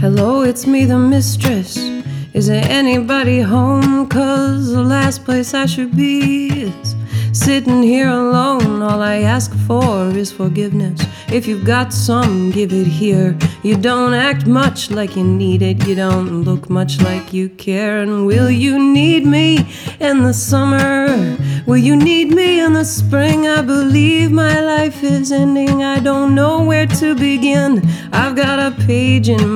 Hello, it's me, the mistress. Is there anybody home? 'Cause the last place I should be is sitting here alone. All I ask for is forgiveness. If you've got some, give it here. You don't act much like you need it. You don't look much like you care. And will you need me in the summer? Will you need me in the spring? I believe my life is ending. I don't know where to begin. I've got a page in